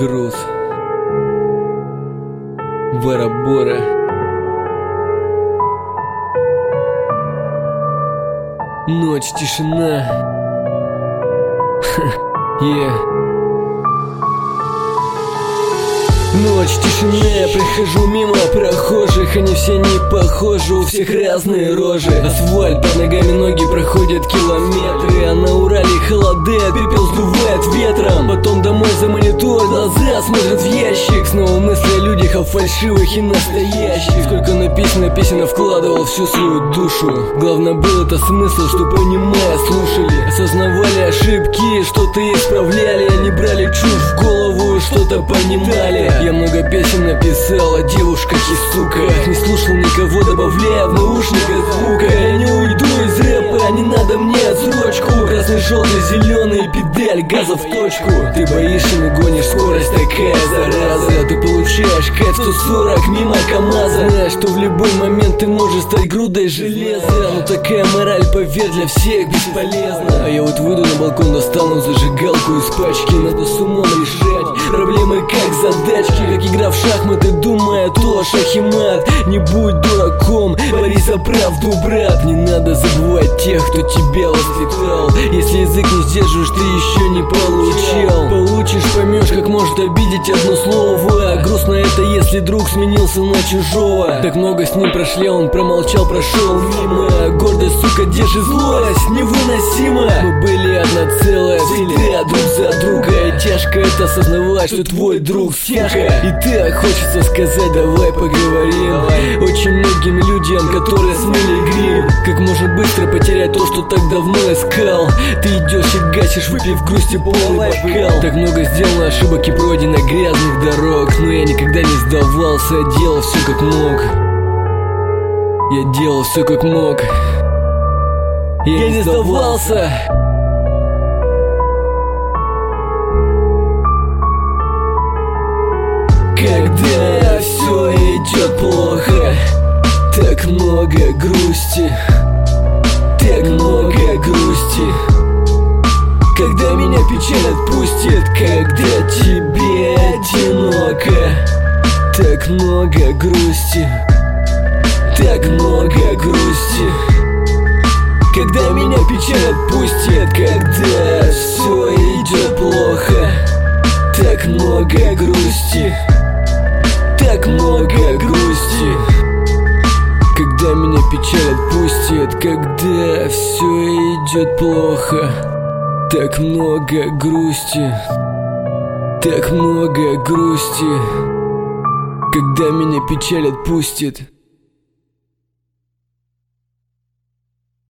груз. Бора-бора. Ночь, тишина. Ночь, тишина, я прохожу мимо прохожих. Они все не похожи, у всех разные рожи. Асфальт под ногами, ноги проходят километры. А на Урале холодает, пепел сдувает ветром. Потом домой за монитор, глаза смотрят в ящик. Снова мысли о людях, о фальшивых и настоящих. Сколько написано песен, я вкладывал всю свою душу. Главное был это смысл, что понимая, слушали. Осознавали ошибки, что-то исправляли. Они брали чушь в голову, что-то понимали. Я много песен написал о девушках и суках. Не слушал никого, добавляя в наушниках звука. Я не уйду из рэпа, не надо мне отсрочку. Красный, желтый, зеленый, педаль, газа в точку. Ты боишься, не гонишь, скорость такая зараза. Ты получаешь кайф 140 мимо КамАЗа. Знаешь, что в любой момент ты можешь стать грудой железа. Но такая мораль, поверь, для всех бесполезна. А я вот выйду на балкон, достану зажигалку из пачки. Надо с умом решать проблемы как задачки. Как игра в шахматы, думая то шах и мат. Не будь дураком, борись за правду, брат. Не надо забывать тех, кто тебя воспитал. Если язык не сдерживаешь, ты еще не получал. Получишь, поймешь, как может обидеть одно слово. Грустно это, если друг сменился на чужого. Так много с ним прошли, он промолчал, прошел мимо. Гордость, сука, держит злость, невыносимо. Мы были одно целое, всегда друг за друга. И тяжко это осознавать, что твой друг тяжко. И так хочется сказать, давай поговорим. Очень многим людям, которые смыли грим. Как можно быстро потерять то, что так давно искал. Ты идешь и гасишь, выпив грусти полный бокал. Так много сделано ошибок и пройдено грязных дорог. Но я никогда не сдавался, я делал все как мог. Я делал все как мог. Я не сдавался. Когда все идет плохо, так много грусти, так много грусти. Когда меня печаль отпустит, когда тебе одиноко, так много грусти, так много грусти. Когда меня печаль отпустит, когда все идет плохо, так много грусти, так много грусти. Когда меня печаль отпустит, когда все идет плохо, так много грусти, так много грусти. Когда меня печаль отпустит.